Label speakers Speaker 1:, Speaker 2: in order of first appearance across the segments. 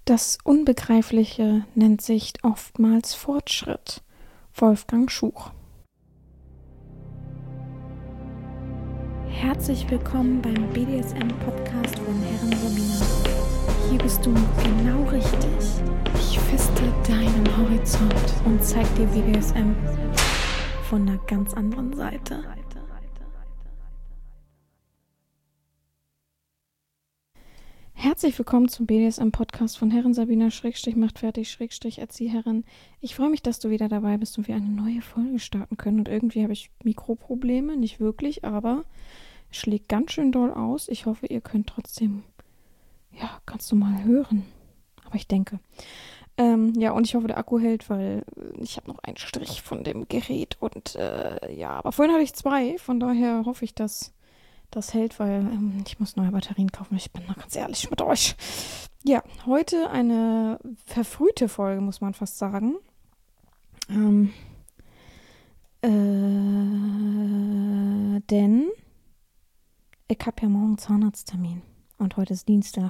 Speaker 1: Das Unbegreifliche nennt sich oftmals Fortschritt. Wolfgang Schuch. Herzlich willkommen beim BDSM-Podcast von Herren Sabina. Hier bist du genau richtig. Ich feste deinen Horizont und zeig dir BDSM von einer ganz anderen Seite. Herzlich willkommen zum BDSM-Podcast von Herren Sabina /machtfertig Erzieherin. Ich freue mich, dass du wieder dabei bist und wir eine neue Folge starten können. Und irgendwie habe ich Mikroprobleme, nicht wirklich, aber es schlägt ganz schön doll aus. Ich hoffe, ihr könnt trotzdem, ganz normal hören. Aber ich denke. Und ich hoffe, der Akku hält, weil ich habe noch einen Strich von dem Gerät und aber vorhin hatte ich 2, von daher hoffe ich, dass das hält, weil ich muss neue Batterien kaufen. Ich bin mal ganz ehrlich mit euch. Ja, heute eine verfrühte Folge, muss man fast sagen. Denn ich habe ja morgen Zahnarzttermin und heute ist Dienstag.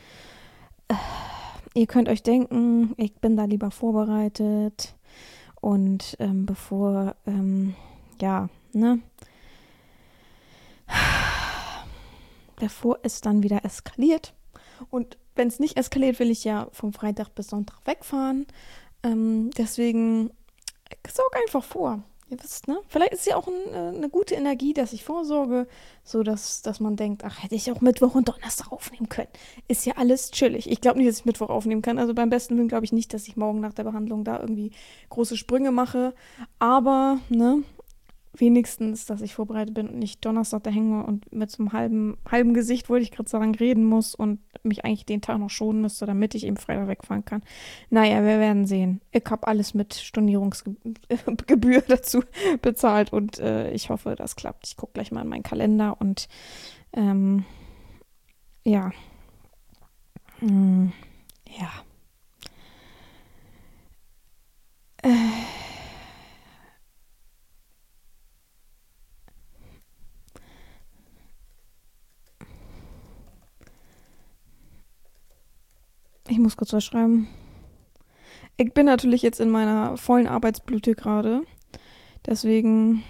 Speaker 1: Ihr könnt euch denken, ich bin da lieber vorbereitet und bevor es dann wieder eskaliert. Und wenn es nicht eskaliert, will ich ja vom Freitag bis Sonntag wegfahren. Deswegen sorge einfach vor. Ihr wisst, ne? Vielleicht ist ja auch eine gute Energie, dass ich vorsorge, so dass man denkt, ach, hätte ich auch Mittwoch und Donnerstag aufnehmen können. Ist ja alles chillig. Ich glaube nicht, dass ich Mittwoch aufnehmen kann. Also beim besten Willen glaube ich nicht, dass ich morgen nach der Behandlung da irgendwie große Sprünge mache. Aber, ne? Wenigstens, dass ich vorbereitet bin und nicht Donnerstag da hänge und mit so einem halben Gesicht, wollte ich gerade sagen, reden muss und mich eigentlich den Tag noch schonen müsste, damit ich eben Freitag wegfahren kann. Naja, wir werden sehen. Ich habe alles mit Stornierungsgebühr dazu bezahlt und ich hoffe, das klappt. Ich gucke gleich mal in meinen Kalender und ja. Ich muss kurz was schreiben. Ich bin natürlich jetzt in meiner vollen Arbeitsblüte gerade. Deswegen.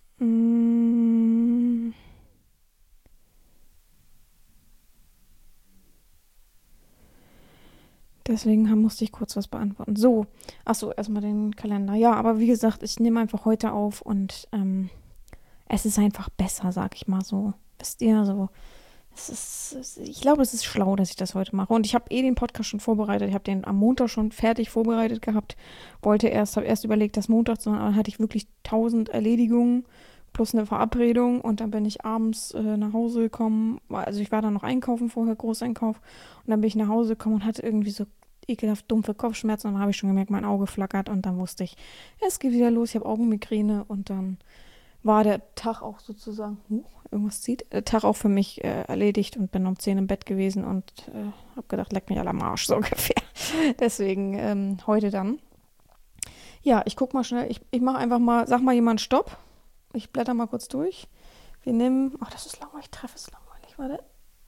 Speaker 1: Musste ich kurz was beantworten. So. Achso, erstmal den Kalender. Ja, aber wie gesagt, ich nehme einfach heute auf und es ist einfach besser, sag ich mal so. Wisst ihr, so. Ich glaube, es ist schlau, dass ich das heute mache. Und ich habe den Podcast schon vorbereitet. Ich habe den am Montag schon fertig vorbereitet gehabt. Habe erst überlegt, das Montag zu machen, aber dann hatte ich wirklich 1000 Erledigungen plus eine Verabredung. Und dann bin ich abends nach Hause gekommen. Also ich war dann noch einkaufen vorher, Großeinkauf. Und dann bin ich nach Hause gekommen und hatte irgendwie so ekelhaft dumpfe Kopfschmerzen. Und dann habe ich schon gemerkt, mein Auge flackert. Und dann wusste ich, es geht wieder los. Ich habe Augenmigräne. Und dann war der Tag auch sozusagen, irgendwas zieht, der Tag auch für mich erledigt und bin um 10 im Bett gewesen und habe gedacht, leck mich alle am Arsch, so ungefähr. Deswegen heute dann. Ja, ich guck mal schnell, ich mache einfach mal, sag mal jemand Stopp. Ich blätter mal kurz durch. Wir nehmen, ach, das ist langweilig, ich treffe es langweilig, warte.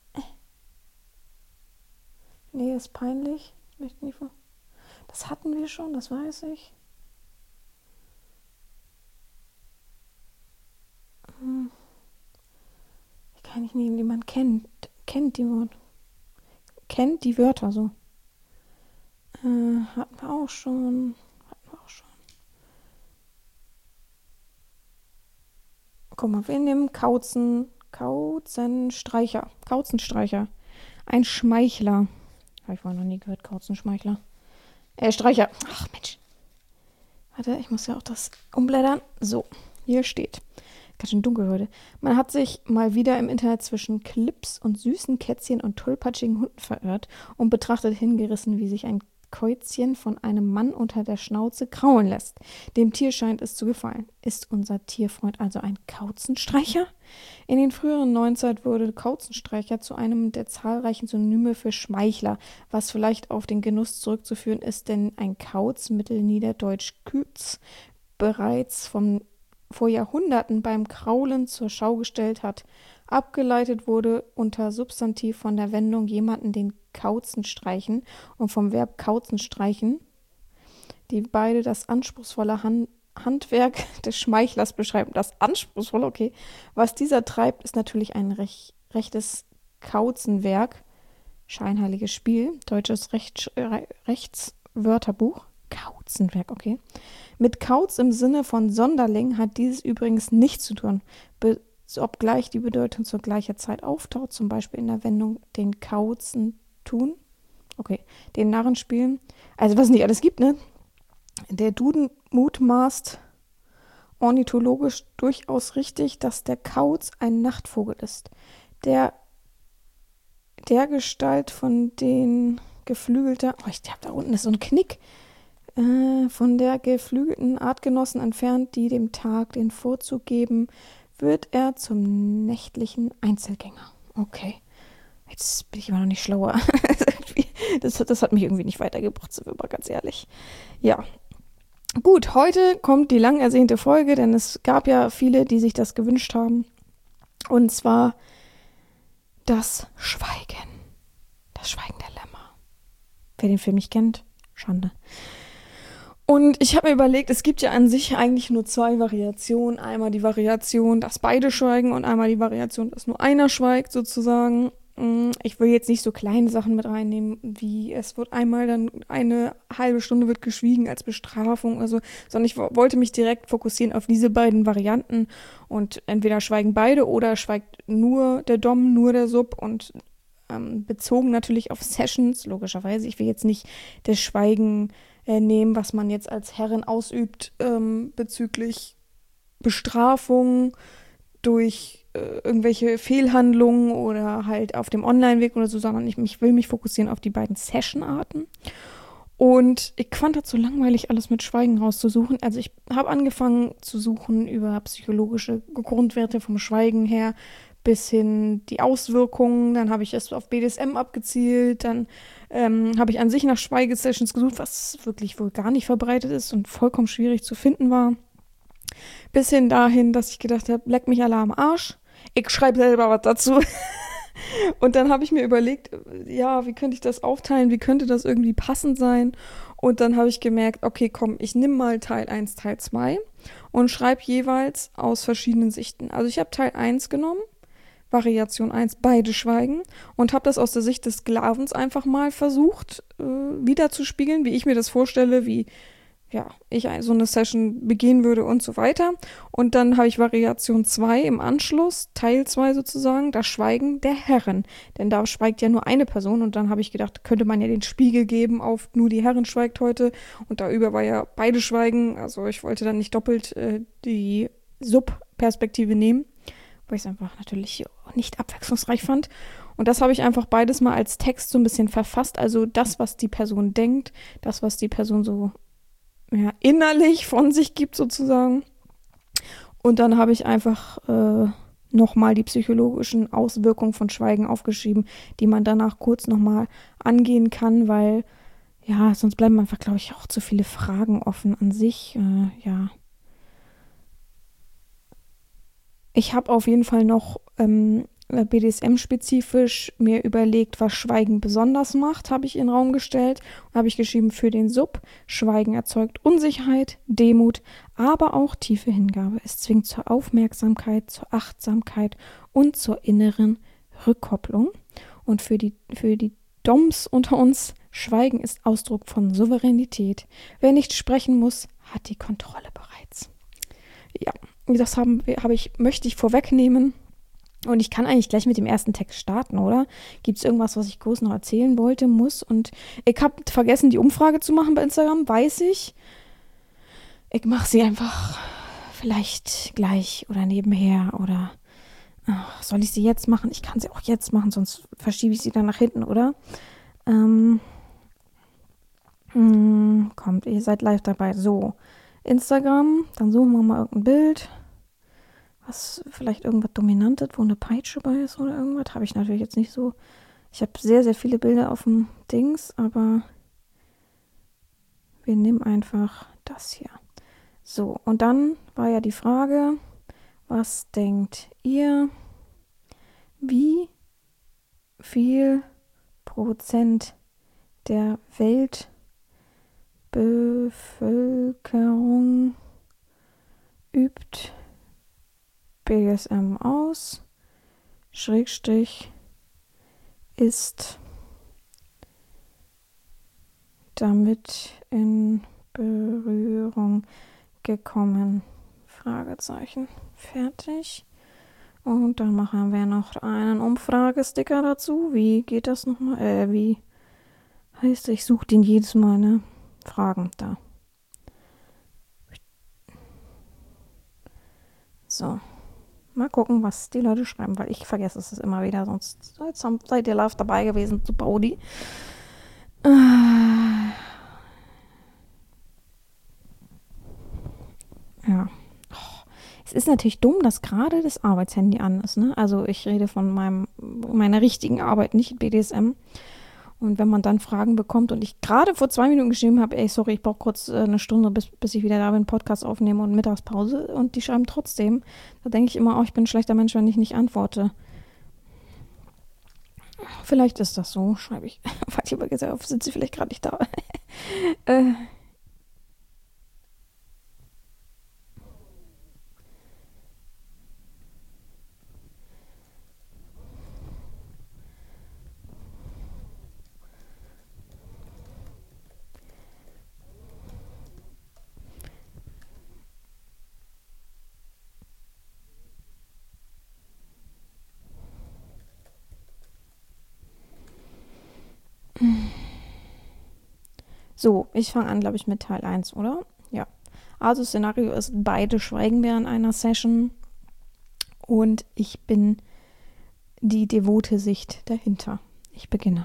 Speaker 1: Nee, ist peinlich. Ich möchte nicht vor. Das hatten wir schon, das weiß ich. Ich kann nicht nehmen, die man kennt die Wörter. Kennt die Wörter so. Hatten wir auch schon. Guck mal, wir nehmen Kauzenstreicher. Ein Schmeichler. Habe ich wohl noch nie gehört, Kauzenschmeichler. Streicher. Ach, Mensch. Warte, ich muss ja auch das umblättern. So, hier steht. Ganz schön dunkel heute. Man hat sich mal wieder im Internet zwischen Clips und süßen Kätzchen und tollpatschigen Hunden verirrt und betrachtet hingerissen, wie sich ein Käuzchen von einem Mann unter der Schnauze kraulen lässt. Dem Tier scheint es zu gefallen. Ist unser Tierfreund also ein Kauzenstreicher? In den früheren Neuzeit wurde Kauzenstreicher zu einem der zahlreichen Synonyme für Schmeichler, was vielleicht auf den Genuss zurückzuführen ist, denn ein Kauz, mittelniederdeutsch Küz, bereits vor Jahrhunderten beim Kraulen zur Schau gestellt hat. abgeleitet wurde unter Substantiv von der Wendung jemanden den Kauzen streichen und vom Verb Kauzen streichen, die beide das anspruchsvolle Handwerk des Schmeichlers beschreiben. Das anspruchsvolle, okay. Was dieser treibt, ist natürlich ein rechtes Kauzenwerk, scheinheiliges Spiel, deutsches Rechtswörterbuch. Kauzenwerk, okay. Mit Kauz im Sinne von Sonderling hat dieses übrigens nichts zu tun, obgleich die Bedeutung zur gleichen Zeit auftaucht, zum Beispiel in der Wendung den Kauzen tun. Okay, den Narren spielen. Also was es nicht alles gibt, ne? Der Duden mutmaßt ornithologisch durchaus richtig, dass der Kauz ein Nachtvogel ist. Der Gestalt von den geflügelter, ich glaube, da unten ist so ein Knick, von der geflügelten Artgenossen entfernt, die dem Tag den Vorzug geben, wird er zum nächtlichen Einzelgänger. Okay, jetzt bin ich immer noch nicht schlauer. Das hat mich irgendwie nicht weitergebracht, sind wir mal ganz ehrlich. Ja, gut, heute kommt die lang ersehnte Folge, denn es gab ja viele, die sich das gewünscht haben. Und zwar das Schweigen. Das Schweigen der Lämmer. Wer den Film nicht kennt, Schande. Und ich habe mir überlegt, es gibt ja an sich eigentlich nur 2 Variationen. Einmal die Variation, dass beide schweigen und einmal die Variation, dass nur einer schweigt sozusagen. Ich will jetzt nicht so kleine Sachen mit reinnehmen, wie es wird einmal dann eine halbe Stunde wird geschwiegen als Bestrafung oder so, sondern ich wollte mich direkt fokussieren auf diese beiden Varianten und entweder schweigen beide oder schweigt nur der Dom, nur der Sub und bezogen natürlich auf Sessions, logischerweise. Ich will jetzt nicht das Schweigen nehmen, was man jetzt als Herrin ausübt bezüglich Bestrafung durch irgendwelche Fehlhandlungen oder halt auf dem Online-Weg oder so, sondern ich will mich fokussieren auf die beiden Session-Arten. Und ich fand das so langweilig, alles mit Schweigen rauszusuchen. Also ich habe angefangen zu suchen über psychologische Grundwerte vom Schweigen her bis hin die Auswirkungen. Dann habe ich es auf BDSM abgezielt. Dann habe ich an sich nach Schweigesessions gesucht, was wirklich wohl gar nicht verbreitet ist und vollkommen schwierig zu finden war. Bis hin dahin, dass ich gedacht habe, leck mich alle am Arsch. Ich schreibe selber was dazu. Und dann habe ich mir überlegt, ja, wie könnte ich das aufteilen? Wie könnte das irgendwie passend sein? Und dann habe ich gemerkt, okay, komm, ich nehme mal Teil 1, Teil 2 und schreibe jeweils aus verschiedenen Sichten. Also ich habe Teil 1 genommen, Variation 1, beide schweigen und habe das aus der Sicht des Sklavens einfach mal versucht, wiederzuspiegeln, wie ich mir das vorstelle, wie ich so eine Session begehen würde und so weiter. Und dann habe ich Variation 2 im Anschluss, Teil 2 sozusagen, das Schweigen der Herren. Denn da schweigt ja nur eine Person und dann habe ich gedacht, könnte man ja den Spiegel geben auf nur die Herren schweigt heute und da über war ja beide schweigen. Also ich wollte dann nicht doppelt die Sub-Perspektive nehmen, weil ich es einfach natürlich nicht abwechslungsreich fand. Und das habe ich einfach beides mal als Text so ein bisschen verfasst. Also das, was die Person denkt, das, was die Person so innerlich von sich gibt sozusagen. Und dann habe ich einfach nochmal die psychologischen Auswirkungen von Schweigen aufgeschrieben, die man danach kurz nochmal angehen kann, weil sonst bleiben einfach, glaube ich, auch zu viele Fragen offen an sich. Ich habe auf jeden Fall noch BDSM-spezifisch mir überlegt, was Schweigen besonders macht, habe ich in den Raum gestellt. Habe ich geschrieben für den Sub. Schweigen erzeugt Unsicherheit, Demut, aber auch tiefe Hingabe. Es zwingt zur Aufmerksamkeit, zur Achtsamkeit und zur inneren Rückkopplung. Und für die Doms unter uns, Schweigen ist Ausdruck von Souveränität. Wer nicht sprechen muss, hat die Kontrolle bereits. Ja, das möchte ich vorwegnehmen. Und ich kann eigentlich gleich mit dem ersten Text starten, oder? Gibt es irgendwas, was ich groß noch erzählen wollte, muss? Und ich habe vergessen, die Umfrage zu machen bei Instagram, weiß ich. Ich mache sie einfach vielleicht gleich oder nebenher oder soll ich sie jetzt machen? Ich kann sie auch jetzt machen, sonst verschiebe ich sie dann nach hinten, oder? Kommt, ihr seid live dabei. So, Instagram, dann suchen wir mal irgendein Bild. Was vielleicht irgendwas Dominantes, wo eine Peitsche bei ist oder irgendwas, habe ich natürlich jetzt nicht so. Ich habe sehr, sehr viele Bilder auf dem Dings, aber wir nehmen einfach das hier. So, und dann war ja die Frage, was denkt ihr, Wie viel Prozent der Weltbevölkerung übt BDSM aus, Schrägstrich ist damit in Berührung gekommen? Fragezeichen. Fertig. Und dann machen wir noch einen Umfragesticker dazu. Wie geht das nochmal? Wie heißt, ich suche den jedes Mal, ne? Fragen da. So. Mal gucken, was die Leute schreiben, weil ich vergesse es immer wieder. Sonst seid ihr live dabei gewesen zu Baudi. Ja. Es ist natürlich dumm, dass gerade das Arbeitshandy an ist, ne? Also ich rede von meiner richtigen Arbeit, nicht BDSM. Und wenn man dann Fragen bekommt und ich gerade vor 2 Minuten geschrieben habe, ey, sorry, ich brauche kurz eine Stunde, bis ich wieder da bin, Podcast aufnehme und Mittagspause und die schreiben trotzdem, da denke ich immer, oh, ich bin ein schlechter Mensch, wenn ich nicht antworte. Vielleicht ist das so, schreibe ich. Weil ich aber gesagt, sind sie vielleicht gerade nicht da. So, ich fange an, glaube ich, mit Teil 1, oder? Ja. Also Szenario ist, beide schweigen während einer Session und ich bin die devote Sicht dahinter. Ich beginne.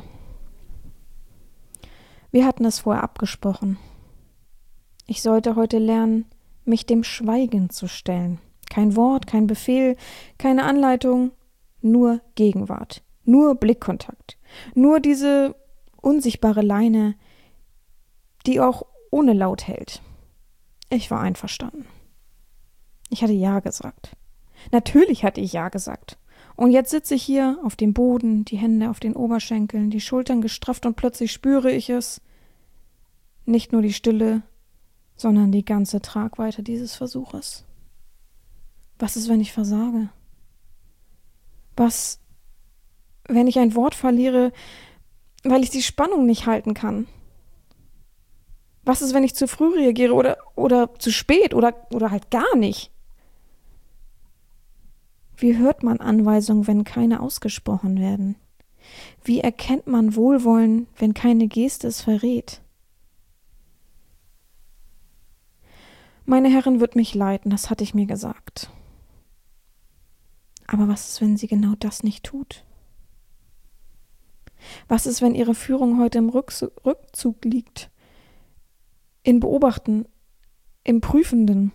Speaker 1: Wir hatten es vorher abgesprochen. Ich sollte heute lernen, mich dem Schweigen zu stellen. Kein Wort, kein Befehl, keine Anleitung, nur Gegenwart, nur Blickkontakt, nur diese unsichtbare Leine, die auch ohne Laut hält. Ich war einverstanden. Ich hatte Ja gesagt. Natürlich hatte ich Ja gesagt. Und jetzt sitze ich hier auf dem Boden, die Hände auf den Oberschenkeln, die Schultern gestrafft und plötzlich spüre ich es. Nicht nur die Stille, sondern die ganze Tragweite dieses Versuches. Was ist, wenn ich versage? Was, wenn ich ein Wort verliere, weil ich die Spannung nicht halten kann? Was ist, wenn ich zu früh reagiere oder zu spät oder halt gar nicht? Wie hört man Anweisungen, wenn keine ausgesprochen werden? Wie erkennt man Wohlwollen, wenn keine Geste es verrät? Meine Herrin wird mich leiten, das hatte ich mir gesagt. Aber was ist, wenn sie genau das nicht tut? Was ist, wenn ihre Führung heute im Rückzug liegt? In Beobachten, im Prüfenden?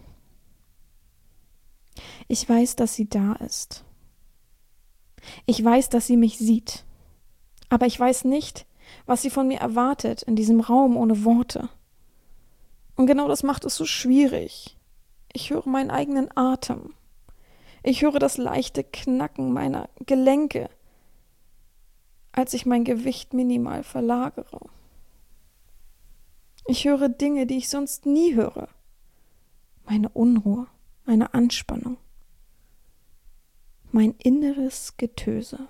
Speaker 1: Ich weiß, dass sie da ist. Ich weiß, dass sie mich sieht. Aber ich weiß nicht, was sie von mir erwartet in diesem Raum ohne Worte. Und genau das macht es so schwierig. Ich höre meinen eigenen Atem. Ich höre das leichte Knacken meiner Gelenke, als ich mein Gewicht minimal verlagere. Ich höre Dinge, die ich sonst nie höre. Meine Unruhe, meine Anspannung, mein inneres Getöse.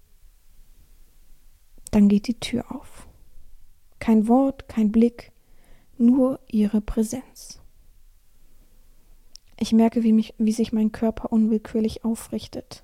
Speaker 1: Dann geht die Tür auf. Kein Wort, kein Blick, nur ihre Präsenz. Ich merke, wie sich mein Körper unwillkürlich aufrichtet.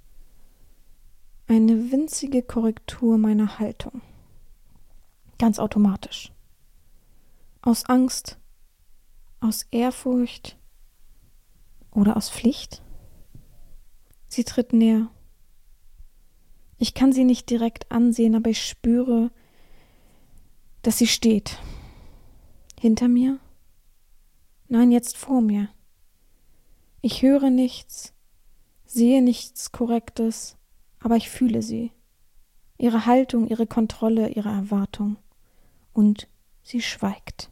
Speaker 1: Eine winzige Korrektur meiner Haltung. Ganz automatisch. Aus Angst, aus Ehrfurcht oder aus Pflicht? Sie tritt näher. Ich kann sie nicht direkt ansehen, aber ich spüre, dass sie steht. Hinter mir? Nein, jetzt vor mir. Ich höre nichts, sehe nichts Korrektes, aber ich fühle sie. Ihre Haltung, ihre Kontrolle, ihre Erwartung. Und sie schweigt.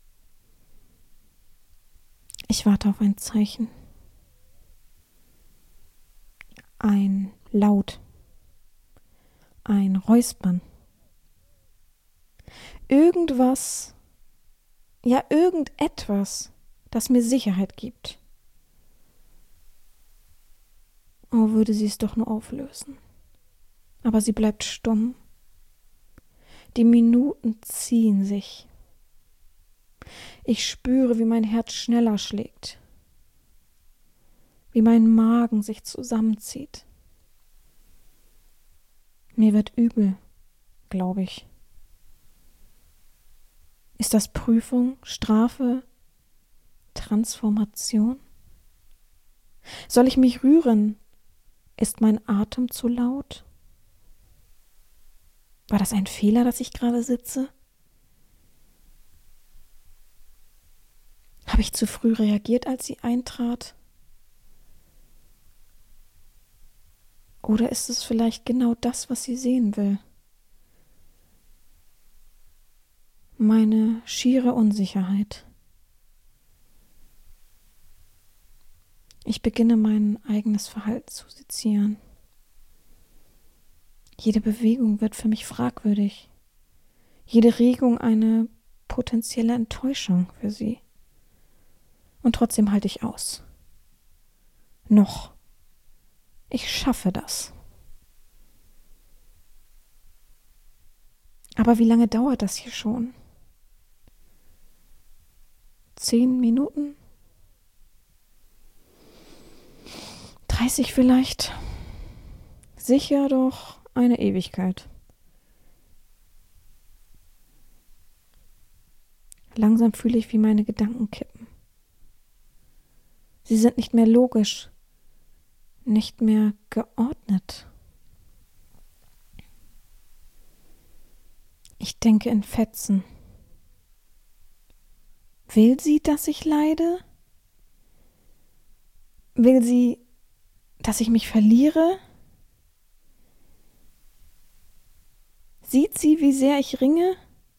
Speaker 1: Ich warte auf ein Zeichen. Ein Laut, ein Räuspern. Irgendwas, ja irgendetwas, das mir Sicherheit gibt. Oh, würde sie es doch nur auflösen. Aber sie bleibt stumm. Die Minuten ziehen sich. Ich spüre, wie mein Herz schneller schlägt, wie mein Magen sich zusammenzieht. Mir wird übel, glaube ich. Ist das Prüfung, Strafe, Transformation? Soll ich mich rühren? Ist mein Atem zu laut? War das ein Fehler, dass ich gerade sitze? Habe ich zu früh reagiert, als sie eintrat? Oder ist es vielleicht genau das, was sie sehen will? Meine schiere Unsicherheit. Ich beginne mein eigenes Verhalten zu sezieren. Jede Bewegung wird für mich fragwürdig. Jede Regung eine potenzielle Enttäuschung für sie. Und trotzdem halte ich aus. Noch. Ich schaffe das. Aber wie lange dauert das hier schon? 10 Minuten? 30 vielleicht? Sicher doch eine Ewigkeit. Langsam fühle ich, wie meine Gedanken kippen. Sie sind nicht mehr logisch, nicht mehr geordnet. Ich denke in Fetzen. Will sie, dass ich leide? Will sie, dass ich mich verliere? Sieht sie, wie sehr ich ringe?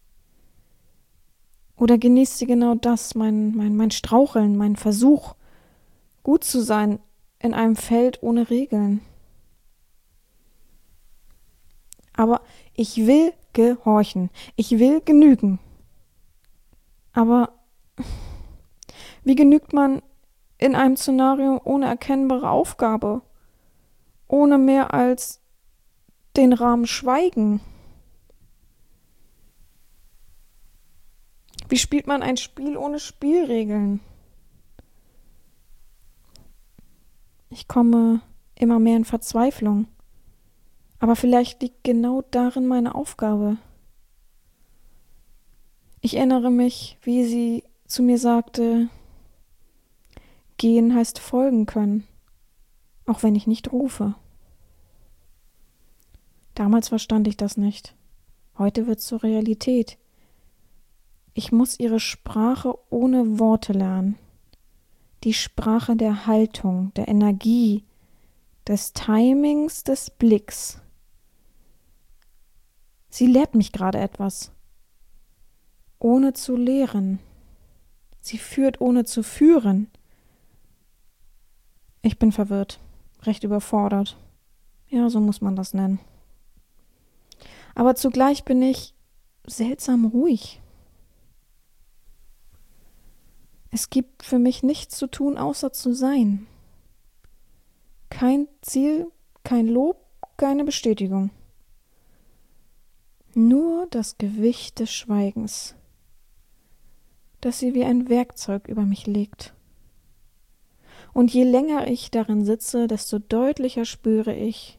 Speaker 1: Oder genießt sie genau das, mein Straucheln, mein Versuch, gut zu sein in einem Feld ohne Regeln? Aber ich will gehorchen, ich will genügen. Aber wie genügt man in einem Szenario ohne erkennbare Aufgabe, ohne mehr als den Rahmen Schweigen? Wie spielt man ein Spiel ohne Spielregeln? Ich komme immer mehr in Verzweiflung. Aber vielleicht liegt genau darin meine Aufgabe. Ich erinnere mich, wie sie zu mir sagte, gehen heißt folgen können, auch wenn ich nicht rufe. Damals verstand ich das nicht. Heute wird es zur Realität. Ich muss ihre Sprache ohne Worte lernen. Die Sprache der Haltung, der Energie, des Timings, des Blicks. Sie lehrt mich gerade etwas, ohne zu lehren. Sie führt, ohne zu führen. Ich bin verwirrt, recht überfordert. Ja, so muss man das nennen. Aber zugleich bin ich seltsam ruhig. Es gibt für mich nichts zu tun, außer zu sein. Kein Ziel, kein Lob, keine Bestätigung. Nur das Gewicht des Schweigens, das sie wie ein Werkzeug über mich legt. Und je länger ich darin sitze, desto deutlicher spüre ich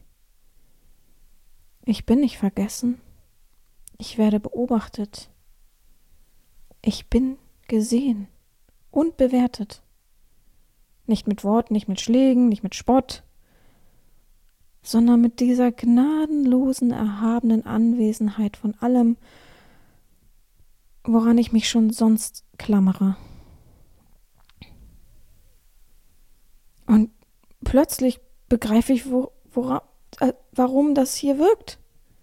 Speaker 1: bin nicht vergessen. Ich werde beobachtet. Ich bin gesehen und bewertet. Nicht mit Worten, nicht mit Schlägen, nicht mit Spott, sondern mit dieser gnadenlosen, erhabenen Anwesenheit von allem, woran ich mich schon sonst klammere. Und plötzlich begreife ich, warum das hier wirkt.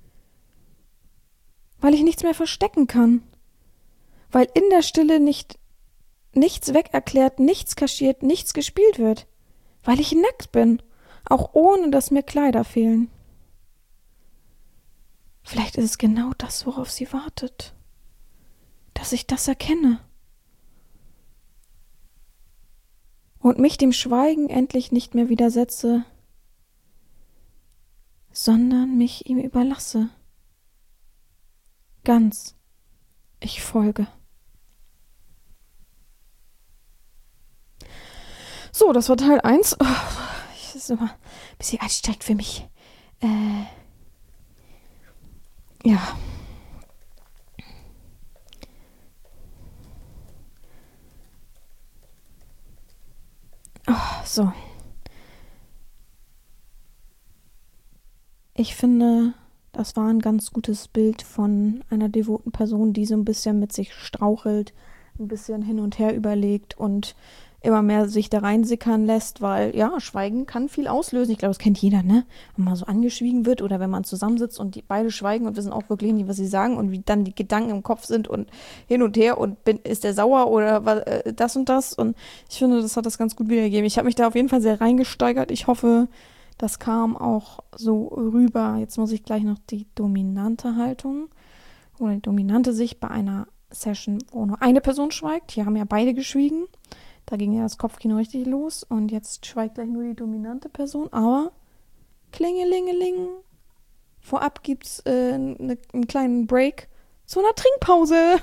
Speaker 1: Weil ich nichts mehr verstecken kann. Weil in der Stille nichts wegerklärt, nichts kaschiert, nichts gespielt wird. Weil ich nackt bin, auch ohne dass mir Kleider fehlen. Vielleicht ist es genau das, worauf sie wartet. Dass ich das erkenne. Und mich dem Schweigen endlich nicht mehr widersetze, sondern mich ihm überlasse. Ganz. Ich folge. So, das war Teil 1. Oh, das ist immer ein bisschen anstrengend für mich. Ja. Oh, so. Ich finde, das war ein ganz gutes Bild von einer devoten Person, die so ein bisschen mit sich strauchelt, ein bisschen hin und her überlegt und immer mehr sich da reinsickern lässt, weil ja, Schweigen kann viel auslösen. Ich glaube, das kennt jeder, ne? Wenn man so angeschwiegen wird oder wenn man zusammensitzt und die beide schweigen und wissen auch wirklich nicht, was sie sagen und wie dann die Gedanken im Kopf sind und hin und her und ist der sauer oder das und das. Und ich finde, das hat das ganz gut wiedergegeben. Ich habe mich da auf jeden Fall sehr reingesteigert. Ich hoffe, das kam auch so rüber. Jetzt muss ich gleich noch die dominante Haltung oder die dominante Sicht bei einer Session, wo nur eine Person schweigt. Hier haben ja beide geschwiegen. Da ging ja das Kopfkino richtig los. Und jetzt schweigt gleich nur die dominante Person. Aber klingelingeling. Vorab gibt es einen kleinen Break zu einer Trinkpause.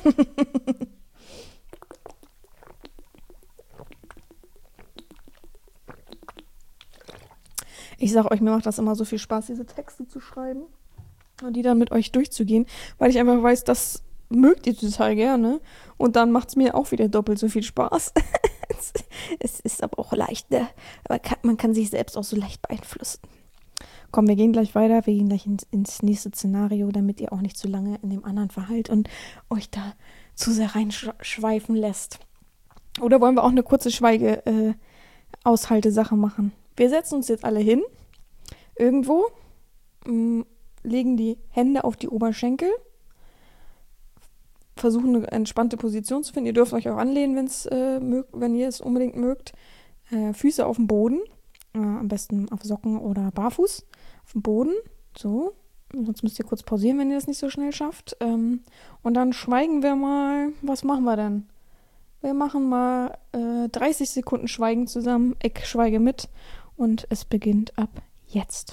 Speaker 1: Ich sag euch, mir macht das immer so viel Spaß, diese Texte zu schreiben und die dann mit euch durchzugehen, weil ich einfach weiß, das mögt ihr total gerne und dann macht es mir auch wieder doppelt so viel Spaß. Es ist aber auch leicht, ne? Aber man kann sich selbst auch so leicht beeinflussen. Komm, wir gehen gleich weiter, wir gehen gleich ins nächste Szenario, damit ihr auch nicht zu lange in dem anderen verhallt und euch da zu sehr reinschweifen lässt. Oder wollen wir auch eine kurze Schweige-Aushaltesache machen? Wir setzen uns jetzt alle hin, irgendwo, legen die Hände auf die Oberschenkel, versuchen eine entspannte Position zu finden. Ihr dürft euch auch anlehnen, wenn ihr es unbedingt mögt. Füße auf dem Boden, am besten auf Socken oder barfuß auf dem Boden, so. Sonst müsst ihr kurz pausieren, wenn ihr das nicht so schnell schafft. Und dann schweigen wir mal. Was machen wir denn? Wir machen mal 30 Sekunden Schweigen zusammen. Ich schweige mit. Und es beginnt ab jetzt.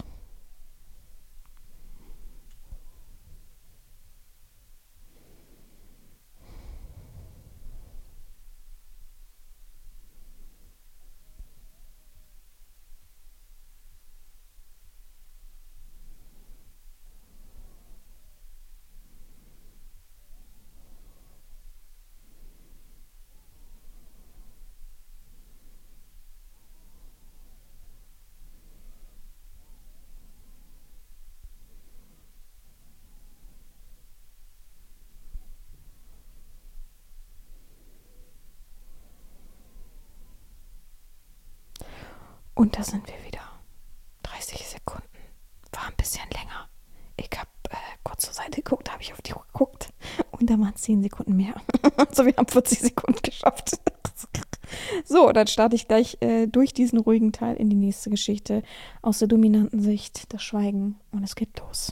Speaker 1: Und da sind wir wieder. 30 Sekunden. War ein bisschen länger. Ich habe kurz zur Seite geguckt, habe ich auf die Uhr geguckt. Und da waren 10 Sekunden mehr. Also wir haben 40 Sekunden geschafft. So, dann starte ich gleich durch diesen ruhigen Teil in die nächste Geschichte aus der dominanten Sicht, das Schweigen. Und es geht los.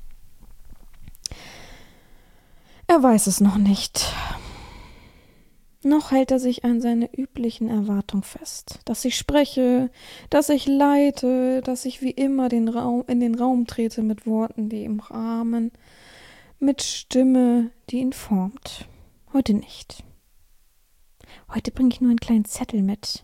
Speaker 1: Er weiß es noch nicht. Noch hält er sich an seine üblichen Erwartungen fest, dass ich spreche, dass ich leite, dass ich wie immer in den Raum trete mit Worten, die ihn rahmen, mit Stimme, die ihn formt. Heute nicht. Heute bringe ich nur einen kleinen Zettel mit.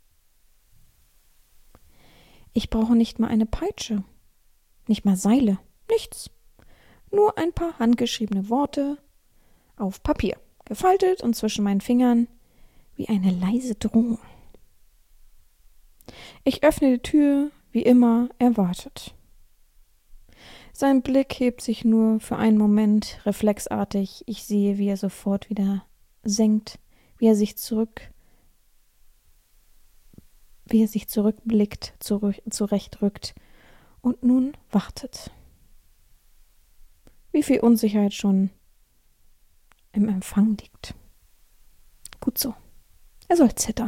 Speaker 1: Ich brauche nicht mal eine Peitsche, nicht mal Seile, nichts. Nur ein paar handgeschriebene Worte auf Papier. Gefaltet und zwischen meinen Fingern wie eine leise Drohung. Ich öffne die Tür, wie immer, er wartet. Sein Blick hebt sich nur für einen Moment reflexartig. Ich sehe, wie er sofort wieder senkt, wie er sich zurückblickt, zurechtrückt und nun wartet. Wie viel Unsicherheit schon im Empfang liegt. Gut so. Er soll zittern.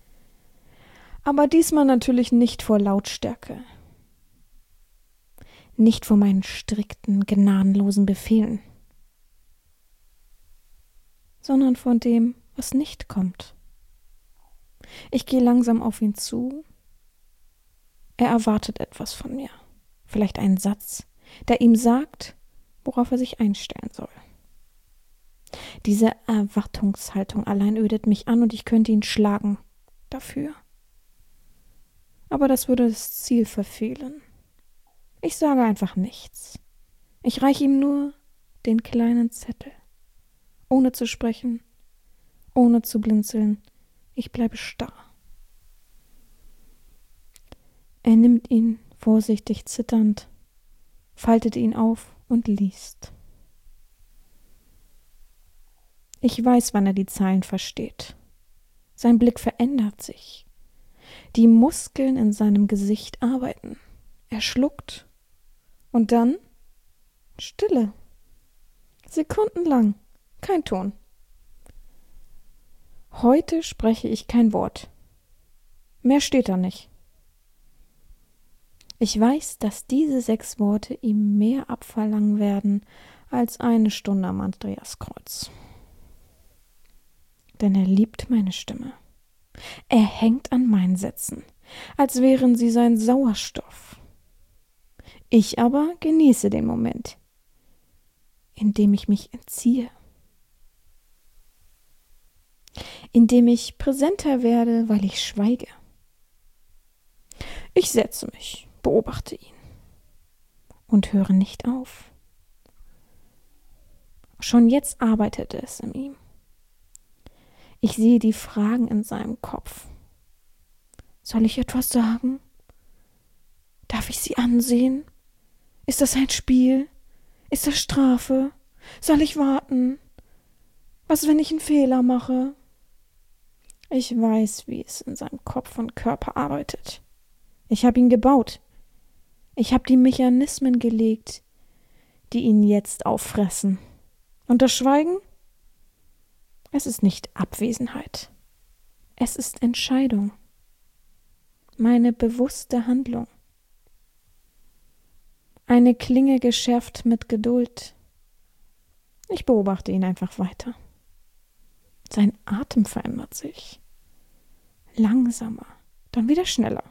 Speaker 1: Aber diesmal natürlich nicht vor Lautstärke. nicht vor meinen strikten, gnadenlosen Befehlen, sondern von dem, was nicht kommt. Ich gehe langsam auf ihn zu. Er erwartet etwas von mir. Vielleicht einen Satz, der ihm sagt, worauf er sich einstellen soll. Diese Erwartungshaltung allein ödet mich an und ich könnte ihn schlagen dafür. Aber das würde das Ziel verfehlen. Ich sage einfach nichts. Ich reiche ihm nur den kleinen Zettel. Ohne zu sprechen, ohne zu blinzeln. Ich bleibe starr. Er nimmt ihn vorsichtig zitternd, faltet ihn auf und liest. Ich weiß, wann er die Zeilen versteht. Sein Blick verändert sich. Die Muskeln in seinem Gesicht arbeiten. Er schluckt. Und dann Stille. Sekundenlang. Kein Ton. Heute spreche ich kein Wort. Mehr steht da nicht. Ich weiß, dass diese 6 Worte ihm mehr abverlangen werden als 1 Stunde am Andreaskreuz. Denn er liebt meine Stimme. Er hängt an meinen Sätzen, als wären sie sein Sauerstoff. Ich aber genieße den Moment, in dem ich mich entziehe, in dem ich präsenter werde, weil ich schweige. Ich setze mich, beobachte ihn und höre nicht auf. Schon jetzt arbeitet es in ihm. Ich sehe die Fragen in seinem Kopf. Soll ich etwas sagen? Darf ich sie ansehen? Ist das ein Spiel? Ist das Strafe? Soll ich warten? Was, wenn ich einen Fehler mache? Ich weiß, wie es in seinem Kopf und Körper arbeitet. Ich habe ihn gebaut. Ich habe die Mechanismen gelegt, die ihn jetzt auffressen. Und das Schweigen? Es ist nicht Abwesenheit. Es ist Entscheidung. Meine bewusste Handlung. Eine Klinge geschärft mit Geduld. Ich beobachte ihn einfach weiter. Sein Atem verändert sich. Langsamer, dann wieder schneller.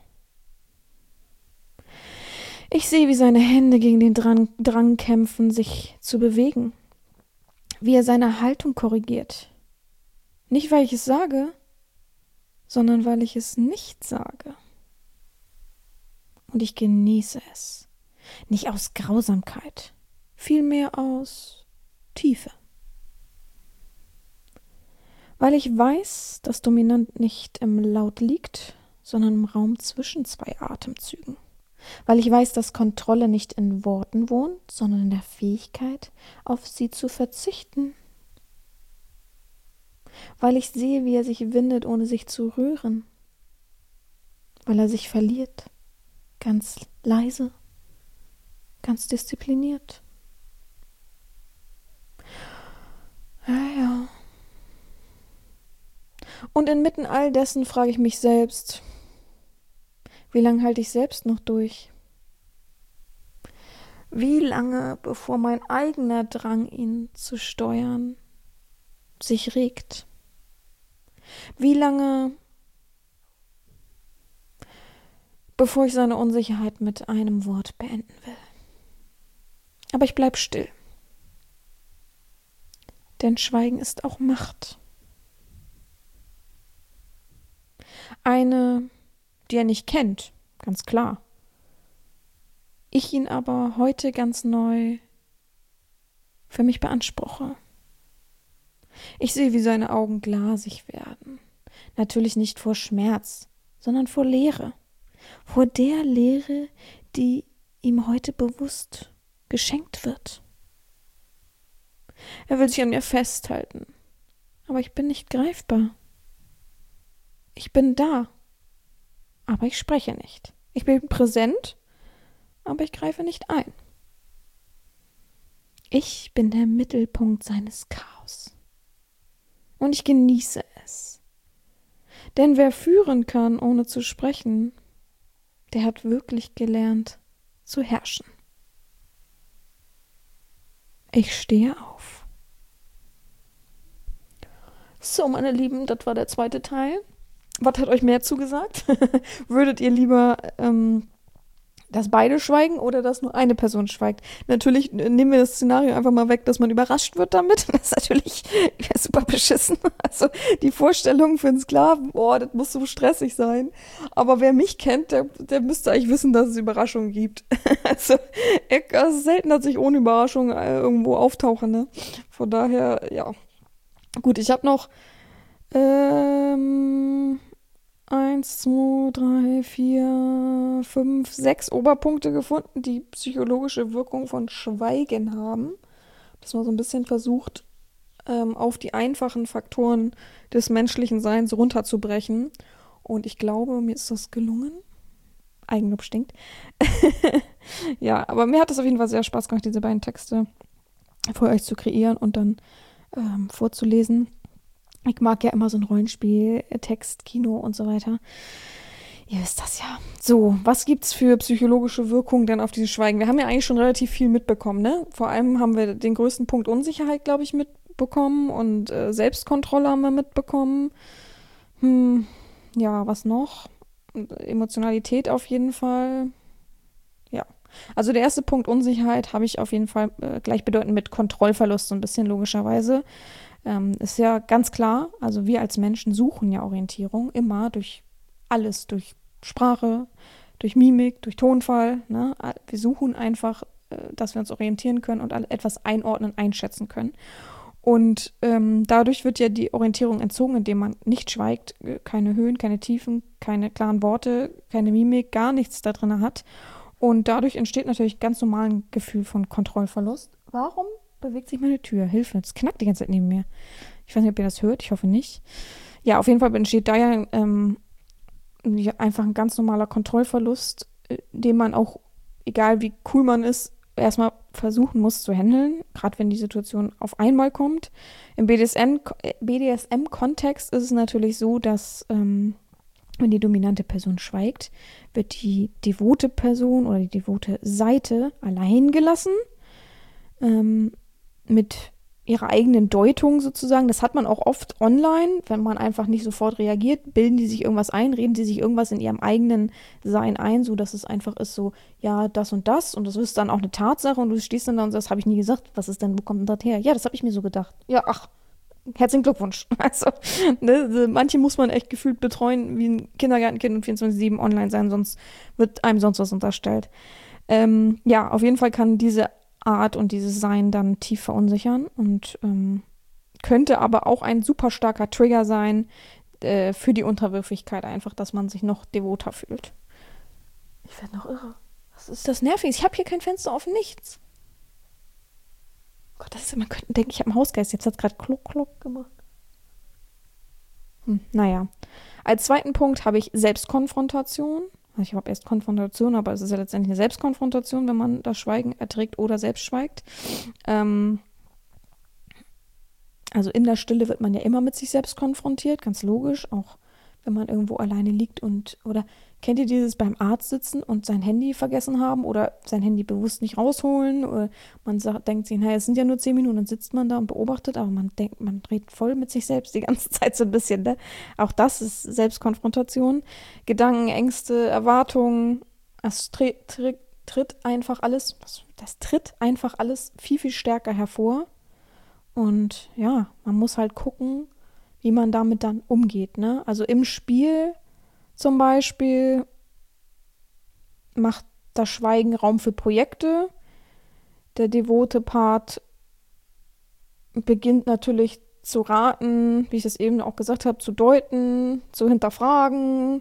Speaker 1: Ich sehe, wie seine Hände gegen den Drang kämpfen, sich zu bewegen. Wie er seine Haltung korrigiert. Nicht, weil ich es sage, sondern weil ich es nicht sage. Und ich genieße es. Nicht aus Grausamkeit, vielmehr aus Tiefe. Weil ich weiß, dass dominant nicht im Laut liegt, sondern im Raum zwischen 2 Atemzügen. Weil ich weiß, dass Kontrolle nicht in Worten wohnt, sondern in der Fähigkeit, auf sie zu verzichten. Weil ich sehe, wie er sich windet, ohne sich zu rühren. Weil er sich verliert, ganz leise, ganz diszipliniert. Ja. Und inmitten all dessen frage ich mich selbst, wie lange halte ich selbst noch durch? Wie lange, bevor mein eigener Drang, ihn zu steuern, sich regt? Wie lange, bevor ich seine Unsicherheit mit einem Wort beenden will? Aber ich bleib still. Denn Schweigen ist auch Macht. Eine, die er nicht kennt, ganz klar. Ich ihn aber heute ganz neu für mich beanspruche. Ich sehe, wie seine Augen glasig werden. Natürlich nicht vor Schmerz, sondern vor Leere. Vor der Leere, die ihm heute bewusst geschenkt wird. Er will sich an mir festhalten, aber ich bin nicht greifbar. Ich bin da, aber ich spreche nicht. Ich bin präsent, aber ich greife nicht ein. Ich bin der Mittelpunkt seines Chaos. Und ich genieße es. Denn wer führen kann, ohne zu sprechen, der hat wirklich gelernt zu herrschen. Ich stehe auf. So, meine Lieben, das war der zweite Teil. Was hat euch mehr zugesagt? Würdet ihr lieber dass beide schweigen oder dass nur eine Person schweigt? Natürlich nehmen wir das Szenario einfach mal weg, dass man überrascht wird damit. Das ist natürlich super beschissen. Also die Vorstellung für einen Sklaven, boah, das muss so stressig sein. Aber wer mich kennt, der müsste eigentlich wissen, dass es Überraschungen gibt. Also selten, dass ich ohne Überraschung irgendwo auftauche, ne? Von daher, ja. Gut, ich habe noch 1, 2, 3, 4, 5, 6 Oberpunkte gefunden, die psychologische Wirkung von Schweigen haben. Das mal so ein bisschen versucht, auf die einfachen Faktoren des menschlichen Seins runterzubrechen. Und ich glaube, mir ist das gelungen. Eigenlob stinkt. Ja, aber mir hat es auf jeden Fall sehr Spaß gemacht, diese beiden Texte für euch zu kreieren und dann vorzulesen. Ich mag ja immer so ein Rollenspiel, Text, Kino und so weiter. Ihr wisst das ja. So, was gibt's für psychologische Wirkungen denn auf dieses Schweigen? Wir haben ja eigentlich schon relativ viel mitbekommen, ne? Vor allem haben wir den größten Punkt Unsicherheit, glaube ich, mitbekommen und Selbstkontrolle haben wir mitbekommen. Ja, was noch? Emotionalität auf jeden Fall. Ja. Also der erste Punkt Unsicherheit habe ich auf jeden Fall gleichbedeutend mit Kontrollverlust, so ein bisschen logischerweise. Ist ja ganz klar, also wir als Menschen suchen ja Orientierung immer durch alles, durch Sprache, durch Mimik, durch Tonfall. Ne? Wir suchen einfach, dass wir uns orientieren können und etwas einordnen, einschätzen können. Und dadurch wird ja die Orientierung entzogen, indem man nicht schweigt, keine Höhen, keine Tiefen, keine klaren Worte, keine Mimik, gar nichts da drin hat. Und dadurch entsteht natürlich ganz normal ein Gefühl von Kontrollverlust. Warum bewegt sich meine Tür? Hilfe, es knackt die ganze Zeit neben mir. Ich weiß nicht, ob ihr das hört, ich hoffe nicht. Ja, auf jeden Fall entsteht da ja einfach ein ganz normaler Kontrollverlust, den man auch, egal wie cool man ist, erstmal versuchen muss zu handeln, gerade wenn die Situation auf einmal kommt. Im BDSM-Kontext ist es natürlich so, dass wenn die dominante Person schweigt, wird die devote Person oder die devote Seite allein gelassen. Mit ihrer eigenen Deutung sozusagen. Das hat man auch oft online, wenn man einfach nicht sofort reagiert, bilden die sich irgendwas ein, reden sie sich irgendwas in ihrem eigenen Sein ein, so dass es einfach ist so, ja, das und das ist dann auch eine Tatsache und du stehst dann da und sagst, habe ich nie gesagt, was ist denn, wo kommt denn das her? Ja, das habe ich mir so gedacht. Ja, ach, herzlichen Glückwunsch. Also, ne, manche muss man echt gefühlt betreuen wie ein Kindergartenkind und 24/7 online sein, sonst wird einem sonst was unterstellt. Ja, auf jeden Fall kann diese Art und dieses Sein dann tief verunsichern und könnte aber auch ein super starker Trigger sein für die Unterwürfigkeit einfach, dass man sich noch devoter fühlt. Ich werde noch irre. Was ist das nervig? Ich habe hier kein Fenster auf nichts. Gott, das ist, man könnte denken, ich habe einen Hausgeist. Jetzt hat es gerade Kluck, Kluck gemacht. Naja. Als zweiten Punkt habe ich Selbstkonfrontation. Ich habe erst Konfrontation, aber es ist ja letztendlich eine Selbstkonfrontation, wenn man das Schweigen erträgt oder selbst schweigt. Also in der Stille wird man ja immer mit sich selbst konfrontiert, ganz logisch, auch wenn man irgendwo alleine liegt oder kennt ihr dieses beim Arzt sitzen und sein Handy vergessen haben oder sein Handy bewusst nicht rausholen oder man denkt sich, naja, es sind ja nur 10 Minuten, dann sitzt man da und beobachtet, aber man denkt, man dreht voll mit sich selbst die ganze Zeit so ein bisschen, ne? Auch das ist Selbstkonfrontation. Gedanken, Ängste, Erwartungen, das tritt einfach alles, das tritt einfach alles viel, viel stärker hervor. Und ja, man muss halt gucken, wie man damit dann umgeht, ne? Also im Spiel zum Beispiel macht das Schweigen Raum für Projekte. Der devote Part beginnt natürlich zu raten, wie ich es eben auch gesagt habe, zu deuten, zu hinterfragen.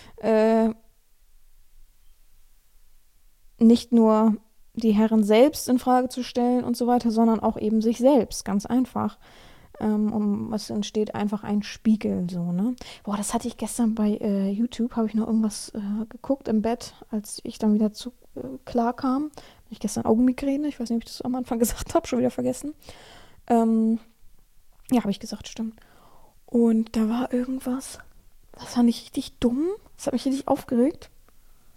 Speaker 1: Nicht nur die Herren selbst in Frage zu stellen und so weiter, sondern auch eben sich selbst, ganz einfach. Es entsteht einfach ein Spiegel, so, ne? Boah, das hatte ich gestern bei YouTube, habe ich noch irgendwas geguckt im Bett, als ich dann wieder klar kam. Hatte ich gestern Augenmigräne, ich weiß nicht, ob ich das am Anfang gesagt habe, schon wieder vergessen. Ja, habe ich gesagt, stimmt. Und da war irgendwas, das fand ich richtig dumm, das hat mich richtig aufgeregt.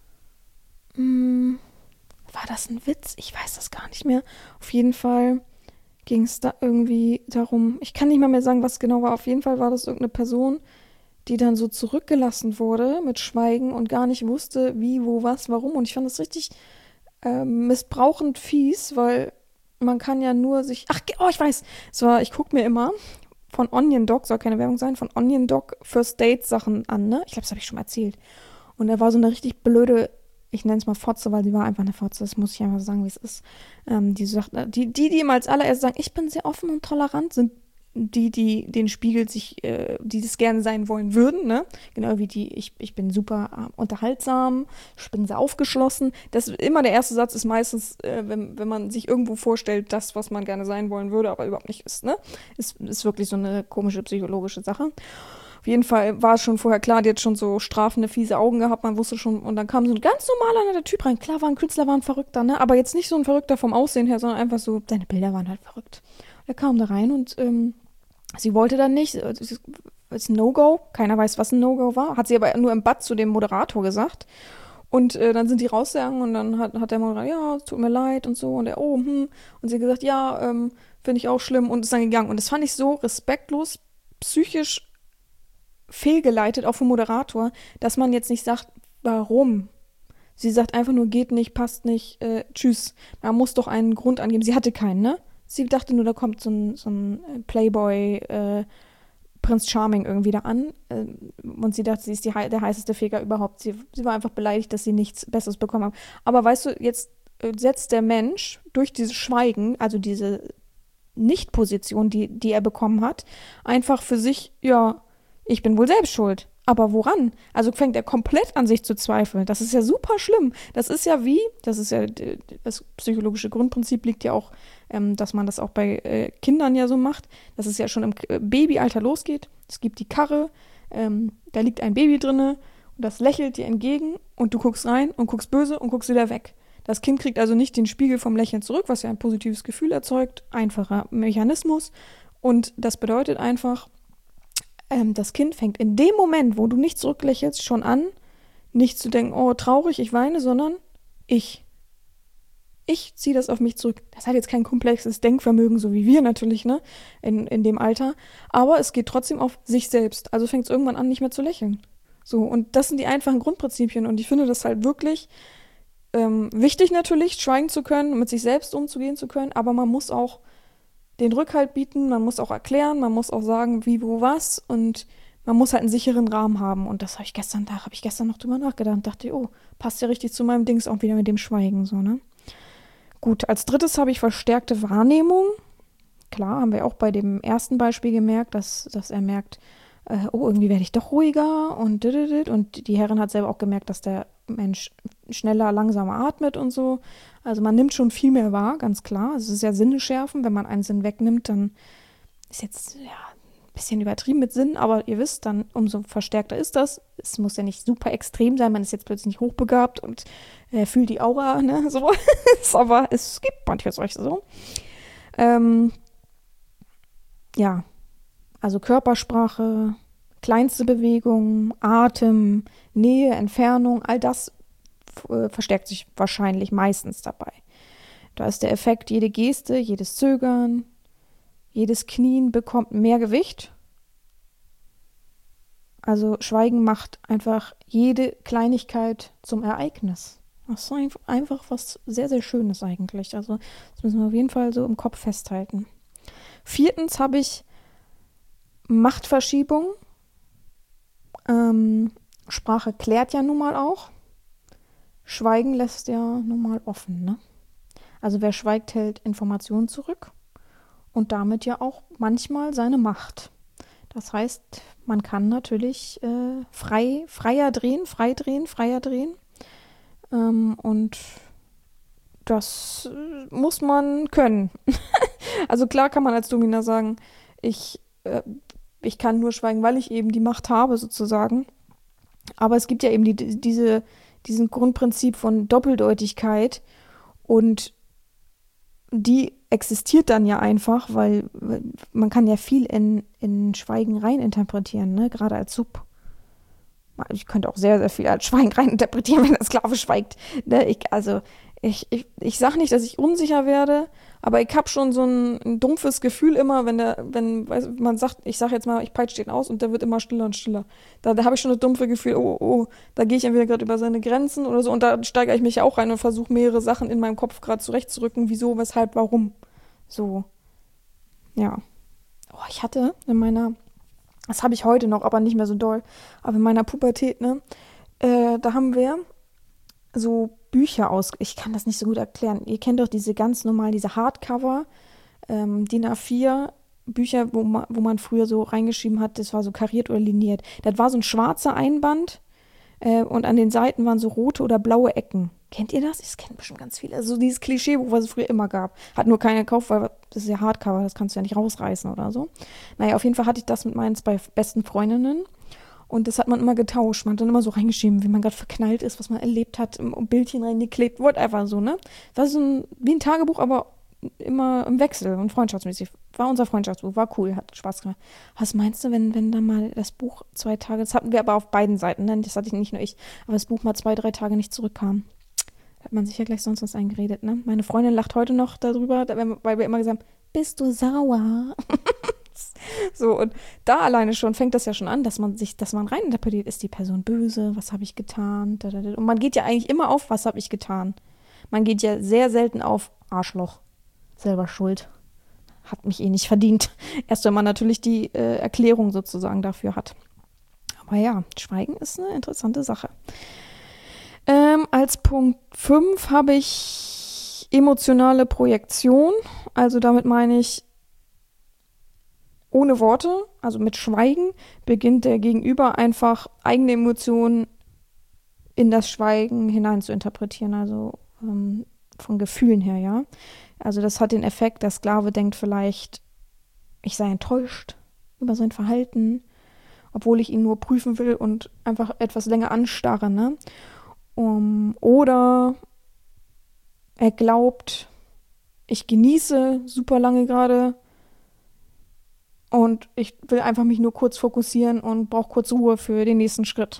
Speaker 1: War das ein Witz? Ich weiß das gar nicht mehr. Auf jeden Fall ging es da irgendwie darum, ich kann nicht mal mehr sagen, was genau war. Auf jeden Fall war das irgendeine Person, die dann so zurückgelassen wurde mit Schweigen und gar nicht wusste, wie, wo, was, warum. Und ich fand das richtig missbrauchend fies, weil man kann ja nur sich. Ach, oh, ich weiß. Ich gucke mir immer von Onion Dog, soll keine Werbung sein, von Onion Dog First Date Sachen an, ne? Ich glaube, das habe ich schon mal erzählt. Und da war so eine richtig blöde, ich nenne es mal Fotze, weil sie war einfach eine Fotze, das muss ich einfach sagen, wie es ist. Die sagt, die immer als allererst sagen, ich bin sehr offen und tolerant, sind die den Spiegel die das gerne sein wollen würden, ne? Genau wie ich bin super unterhaltsam, ich bin sehr aufgeschlossen. Das immer der erste Satz ist meistens, wenn man sich irgendwo vorstellt, das, was man gerne sein wollen würde, aber überhaupt nicht ist, ne? Ist wirklich so eine komische psychologische Sache. Auf jeden Fall war es schon vorher klar, die hat schon so strafende, fiese Augen gehabt, man wusste schon, und dann kam so ein ganz normaler netter Typ rein. Klar, war ein Künstler, war ein Verrückter, ne? Aber jetzt nicht so ein Verrückter vom Aussehen her, sondern einfach so, seine Bilder waren halt verrückt. Er kam da rein und sie wollte dann nicht, ist ein No-Go, keiner weiß, was ein No-Go war, hat sie aber nur im Bad zu dem Moderator gesagt. Und dann sind die rausgegangen und dann hat der Moderator, ja, es tut mir leid und so. Und er, und sie hat gesagt, ja, finde ich auch schlimm und ist dann gegangen. Und das fand ich so respektlos, psychisch fehlgeleitet, auch vom Moderator, dass man jetzt nicht sagt, warum. Sie sagt einfach nur, geht nicht, passt nicht, tschüss. Man muss doch einen Grund angeben. Sie hatte keinen, ne? Sie dachte nur, da kommt so ein Playboy, Prinz Charming irgendwie da an. Und sie dachte, sie ist der heißeste Feger überhaupt. Sie war einfach beleidigt, dass sie nichts Besseres bekommen hat. Aber weißt du, jetzt setzt der Mensch durch dieses Schweigen, also diese Nicht-Position, die er bekommen hat, einfach für sich, ja, ich bin wohl selbst schuld. Aber woran? Also fängt er komplett an, sich zu zweifeln. Das ist ja super schlimm. Das ist ja das psychologische Grundprinzip liegt ja auch, dass man das auch bei Kindern ja so macht, dass es ja schon im Babyalter losgeht. Es gibt die Karre, da liegt ein Baby drinne und das lächelt dir entgegen und du guckst rein und guckst böse und guckst wieder weg. Das Kind kriegt also nicht den Spiegel vom Lächeln zurück, was ja ein positives Gefühl erzeugt. Einfacher Mechanismus. Und das bedeutet einfach, das Kind fängt in dem Moment, wo du nicht zurücklächelst, schon an, nicht zu denken, oh, traurig, ich weine, sondern ich ziehe das auf mich zurück. Das hat jetzt kein komplexes Denkvermögen, so wie wir natürlich, ne, in dem Alter, aber es geht trotzdem auf sich selbst. Also fängt es irgendwann an, nicht mehr zu lächeln. So, und das sind die einfachen Grundprinzipien und ich finde das halt wirklich wichtig natürlich, schweigen zu können, mit sich selbst umzugehen zu können, aber man muss auch den Rückhalt bieten, man muss auch erklären, man muss auch sagen, wie, wo, was und man muss halt einen sicheren Rahmen haben und das habe ich gestern noch drüber nachgedacht und dachte, oh, passt ja richtig zu meinem Dings auch wieder mit dem Schweigen, so, ne? Gut, als drittes habe ich verstärkte Wahrnehmung. Klar, haben wir auch bei dem ersten Beispiel gemerkt, dass er merkt, irgendwie werde ich doch ruhiger und die Herrin hat selber auch gemerkt, dass der Mensch schneller, langsamer atmet und so. Also man nimmt schon viel mehr wahr, ganz klar. Es ist ja Sinneschärfen. Wenn man einen Sinn wegnimmt, dann ist jetzt ja ein bisschen übertrieben mit Sinn, aber ihr wisst, dann umso verstärkter ist das. Es muss ja nicht super extrem sein, man ist jetzt plötzlich nicht hochbegabt und fühlt die Aura, ne, so. Aber es gibt manchmal solche so. Ja, also Körpersprache, kleinste Bewegung, Atem, Nähe, Entfernung, all das verstärkt sich wahrscheinlich meistens dabei. Da ist der Effekt, jede Geste, jedes Zögern, jedes Knien bekommt mehr Gewicht. Also Schweigen macht einfach jede Kleinigkeit zum Ereignis. Das ist einfach was sehr, sehr Schönes eigentlich. Also das müssen wir auf jeden Fall so im Kopf festhalten. 4. habe ich Machtverschiebung. Sprache klärt ja nun mal auch. Schweigen lässt ja nun mal offen, ne? Also wer schweigt, hält Informationen zurück und damit ja auch manchmal seine Macht. Das heißt, man kann natürlich freier drehen. Und das muss man können. Also klar kann man als Domina sagen, ich kann nur schweigen, weil ich eben die Macht habe, sozusagen. Aber es gibt ja eben diesen Grundprinzip von Doppeldeutigkeit und die existiert dann ja einfach, weil man kann ja viel in Schweigen reininterpretieren, ne? Gerade als Sub. Ich könnte auch sehr, sehr viel als Schweigen reininterpretieren, wenn der Sklave schweigt. Ne? ich sag nicht, dass ich unsicher werde, aber ich habe schon so ein dumpfes Gefühl immer, wenn man sagt, ich sag jetzt mal, ich peitsche den aus und der wird immer stiller und stiller. Da habe ich schon das dumpfe Gefühl, oh, da gehe ich entweder gerade über seine Grenzen oder so und da steigere ich mich ja auch rein und versuche mehrere Sachen in meinem Kopf gerade zurechtzurücken, wieso, weshalb, warum. So, ja. Oh, ich hatte in meiner, das habe ich heute noch, aber nicht mehr so doll, aber in meiner Pubertät, ne, da haben wir so Bücher aus. Ich kann das nicht so gut erklären. Ihr kennt doch diese ganz normal, diese Hardcover, DIN A4 Bücher, wo man früher so reingeschrieben hat, das war so kariert oder liniert. Das war so ein schwarzer Einband und an den Seiten waren so rote oder blaue Ecken. Kennt ihr das? Das kennen bestimmt ganz viele. Also dieses Klischeebuch, was es früher immer gab. Hat nur keiner gekauft, weil das ist ja Hardcover, das kannst du ja nicht rausreißen oder so. Naja, auf jeden Fall hatte ich das mit meinen zwei besten Freundinnen. Und das hat man immer getauscht. Man hat dann immer so reingeschrieben, wie man gerade verknallt ist, was man erlebt hat, Bildchen reingeklebt, whatever so, ne? Das ist wie ein Tagebuch, aber immer im Wechsel und freundschaftsmäßig. War unser Freundschaftsbuch, war cool, hat Spaß gemacht. Was meinst du, wenn da mal das Buch 2 Tage, das hatten wir aber auf beiden Seiten, ne? Das hatte ich nicht nur ich, aber das Buch mal 2, 3 Tage nicht zurückkam. Da hat man sich ja gleich sonst was eingeredet, ne? Meine Freundin lacht heute noch darüber, weil wir immer gesagt haben, bist du sauer? So, und da alleine schon fängt das ja schon an, dass man reininterpretiert, ist die Person böse, was habe ich getan? Und man geht ja eigentlich immer auf, was habe ich getan? Man geht ja sehr selten auf Arschloch, selber schuld, hat mich eh nicht verdient. Erst wenn man natürlich die Erklärung sozusagen dafür hat. Aber ja, Schweigen ist eine interessante Sache. Als Punkt 5 habe ich emotionale Projektion. Also damit meine ich, ohne Worte, also mit Schweigen, beginnt der Gegenüber einfach eigene Emotionen in das Schweigen hinein zu interpretieren, also von Gefühlen her, ja. Also das hat den Effekt, der Sklave denkt vielleicht, ich sei enttäuscht über sein Verhalten, obwohl ich ihn nur prüfen will und einfach etwas länger anstarre, ne? Oder er glaubt, ich genieße super lange gerade und ich will einfach mich nur kurz fokussieren und brauche kurz Ruhe für den nächsten Schritt.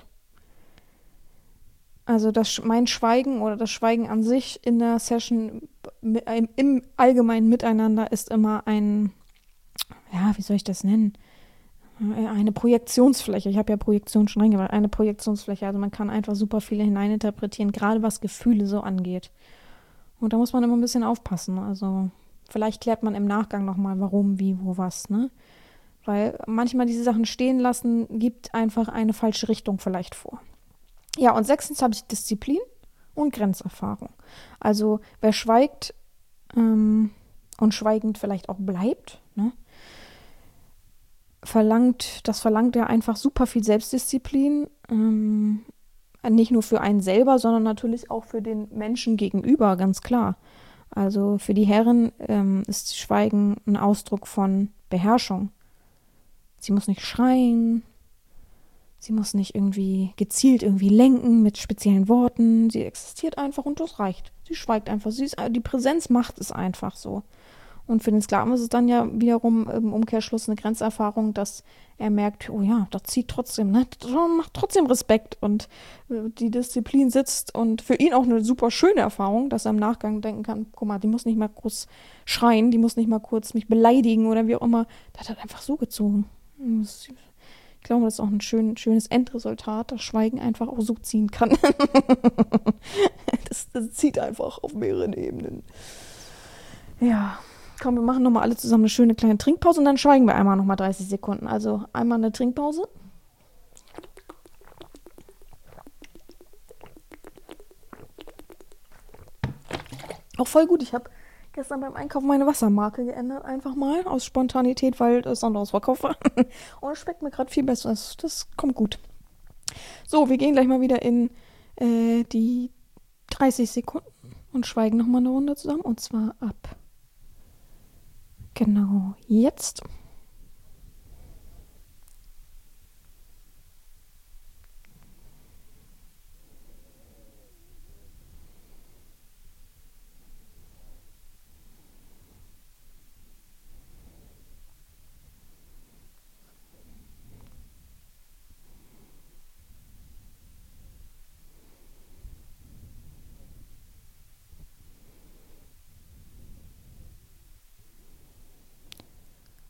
Speaker 1: Also mein Schweigen oder das Schweigen an sich in der Session im allgemeinen Miteinander ist immer ja, wie soll ich das nennen? Eine Projektionsfläche. Ich habe ja Projektion schon reingebracht. Eine Projektionsfläche. Also man kann einfach super viele hineininterpretieren, gerade was Gefühle so angeht. Und da muss man immer ein bisschen aufpassen. Also vielleicht klärt man im Nachgang nochmal, warum, wie, wo, was, ne? Weil manchmal diese Sachen stehen lassen, gibt einfach eine falsche Richtung vielleicht vor. Ja, und 6. habe ich Disziplin und Grenzerfahrung. Also wer schweigt und schweigend vielleicht auch bleibt, ne, das verlangt ja einfach super viel Selbstdisziplin. Nicht nur für einen selber, sondern natürlich auch für den Menschen gegenüber, ganz klar. Also für die Herren ist Schweigen ein Ausdruck von Beherrschung. Sie muss nicht schreien, sie muss nicht irgendwie gezielt irgendwie lenken mit speziellen Worten. Sie existiert einfach und das reicht. Sie schweigt einfach. Die Präsenz macht es einfach so. Und für den Sklaven ist es dann ja wiederum im Umkehrschluss eine Grenzerfahrung, dass er merkt, oh ja, das zieht trotzdem, ne? Das macht trotzdem Respekt und die Disziplin sitzt und für ihn auch eine super schöne Erfahrung, dass er im Nachgang denken kann, guck mal, die muss nicht mal kurz schreien, die muss nicht mal kurz mich beleidigen oder wie auch immer. Das hat einfach so gezogen. Ich glaube, das ist auch ein schönes Endresultat, dass Schweigen einfach auch so ziehen kann. Das zieht einfach auf mehreren Ebenen. Ja. Komm, wir machen nochmal alle zusammen eine schöne kleine Trinkpause und dann schweigen wir einmal nochmal 30 Sekunden. Also einmal eine Trinkpause. Auch voll gut. Ich habe gestern beim Einkaufen meine Wassermarke geändert. Einfach mal aus Spontanität, weil das andere ausverkauft war. Und es schmeckt mir gerade viel besser. Das kommt gut. So, wir gehen gleich mal wieder in die 30 Sekunden und schweigen nochmal eine Runde zusammen. Und zwar ab. Genau, jetzt.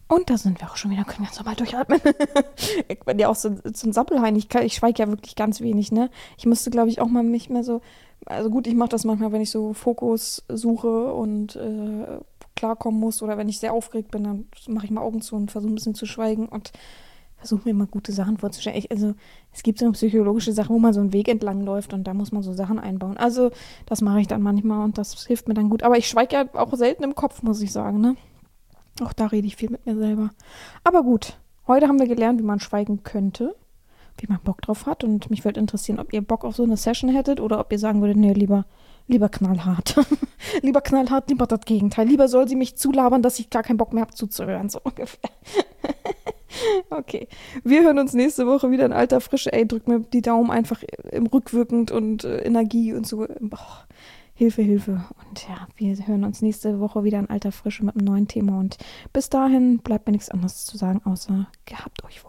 Speaker 1: Und da sind wir auch schon wieder, können wir jetzt nochmal durchatmen. Ich bin ja auch so ein Sappelhain, ich schweige ja wirklich ganz wenig, ne? Ich müsste, glaube ich, auch mal nicht mehr so, also gut, ich mache das manchmal, wenn ich so Fokus suche und klarkommen muss oder wenn ich sehr aufgeregt bin, dann mache ich mal Augen zu und versuche ein bisschen zu schweigen und versuche mir mal gute Sachen vorzustellen. Also es gibt so psychologische Sachen, wo man so einen Weg entlang läuft und da muss man so Sachen einbauen. Also das mache ich dann manchmal und das hilft mir dann gut. Aber ich schweige ja auch selten im Kopf, muss ich sagen, ne? Auch da rede ich viel mit mir selber. Aber gut, heute haben wir gelernt, wie man schweigen könnte, wie man Bock drauf hat. Und mich würde interessieren, ob ihr Bock auf so eine Session hättet oder ob ihr sagen würdet, nee, lieber knallhart. Lieber knallhart, lieber das Gegenteil. Lieber soll sie mich zulabern, dass ich gar keinen Bock mehr habe zuzuhören, so ungefähr. Okay, wir hören uns nächste Woche wieder in alter Frische. Ey, drück mir die Daumen einfach im rückwirkend und Energie und so. Boah, Hilfe, Hilfe. Und ja, wir hören uns nächste Woche wieder in alter Frische mit einem neuen Thema. Und bis dahin bleibt mir nichts anderes zu sagen, außer gehabt euch wohl.